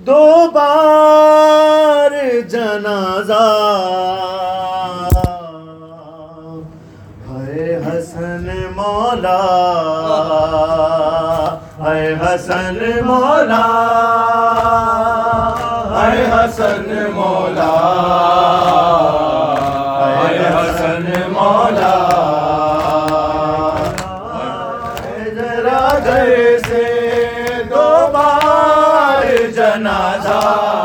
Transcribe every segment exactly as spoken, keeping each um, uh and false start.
दो बार जनाजा है हसन मौला, है हसन मौला, है हसन मौला, है हसन मौला। जरा घर से दो बार जनाजा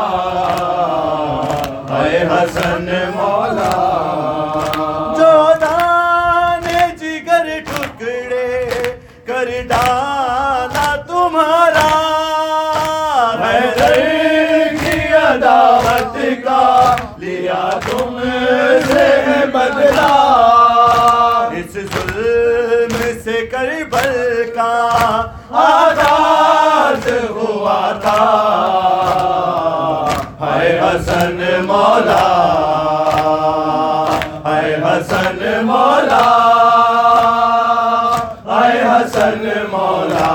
है हसन मौला। जो दाने जिगर टुकड़े कर डाला तुम्हारा, हैदर की अदावत का लिया तुमसे बदला। इस जुल्म से करबल का आगाज हुआ था, है हसन मौला, है हसन मौला, है हसन मौला,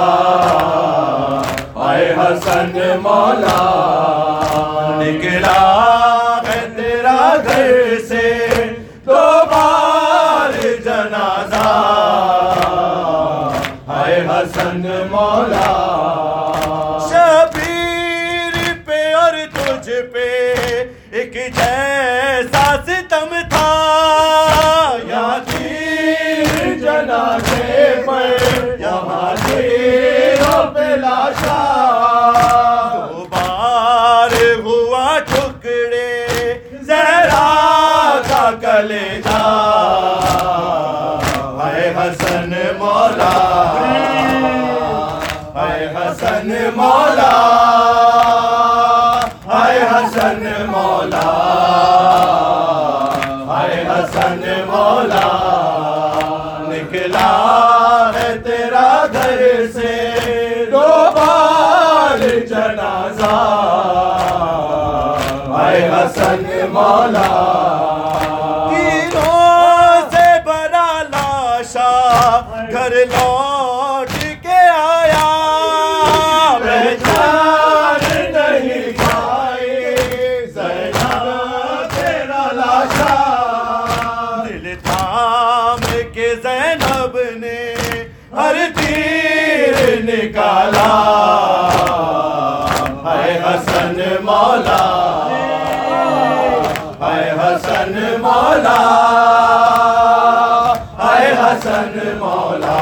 है हसन मौला। निकला है तेरा घर से दो बार जनाजा, है हसन मौला। शबीर पे और तुझ पे एक जैसा सितम था, यहाँ तीर जनाजे पर यहाँ तीरों पे लाशा। दो बार हुआ टुकड़े जहरा का कलेजा, है हसन मौला, है हसन मौला, है हसन मौला, है हसन मौला। निकला है तेरा घर से दो बार जनाजा, है हसन मौला। तीनों से बड़ा लाशा घर लौट के आया, पहचान नहीं पाए ज़ैनब तेरा लाशा। दिल थाम के ज़ैनब ने हर तीर निकाला, है हसन मौला, है हसन मौला, है हसन मौला,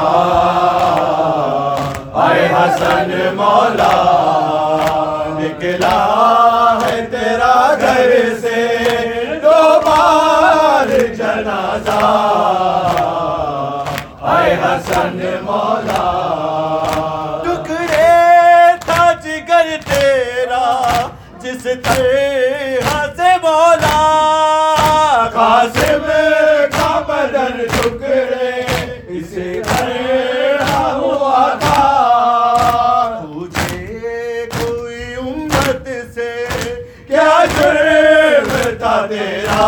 है हसन मौला। निकला है तेरा घर से दो बार जनाजा, है हसन मौला। टुकड़े था जिगर तेरा जिस तरह से मौला, कासिम का बदन टुकड़े इसे तरह हुआ था। तुझे कोई उम्मत से क्या जुर्म था तेरा,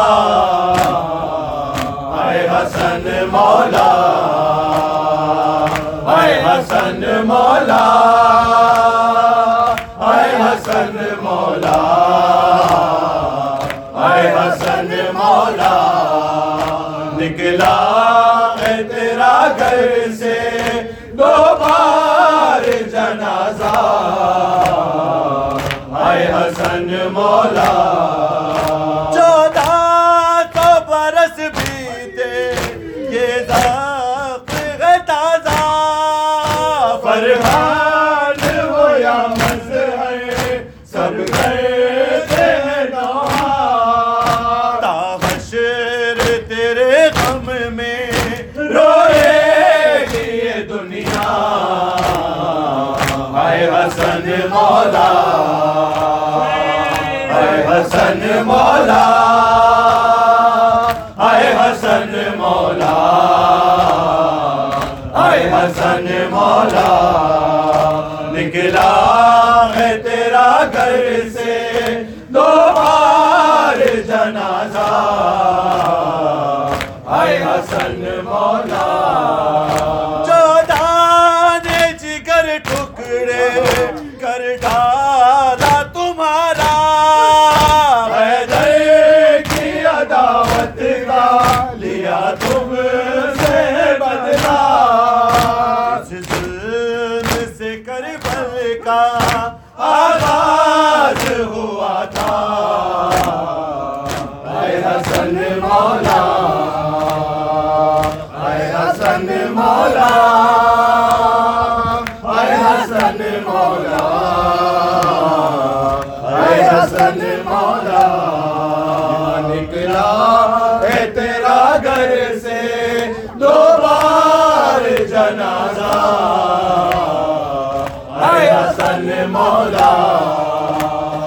है हसन मौला, है हसन मौला, है हसन मौला, है हसन मौला। निकला है तेरा घर से दो बार जनाजा, है हसन मौला। चौदह सौ बरस बीते ये ज़ख्म है ताज़ा, फरहान हो या मज़हर सब करते हैं नौहा। ताहशर तेरे गम में रोएगी ये दुनिया, है हसन मौला, है हसन मौला, है हसन मौला, है हसन मौला। निकला है तेरा घर से दो बार जनाजा, है हसन मौला। चौदह ने जिगर टुकड़े कर डाला तू का आगाज हुआ था। आए हसन मौला, आए हसन मौला, आए हसन मौला, आए हसन मौला। निकला है तेरा घर से दो बार जनाजा।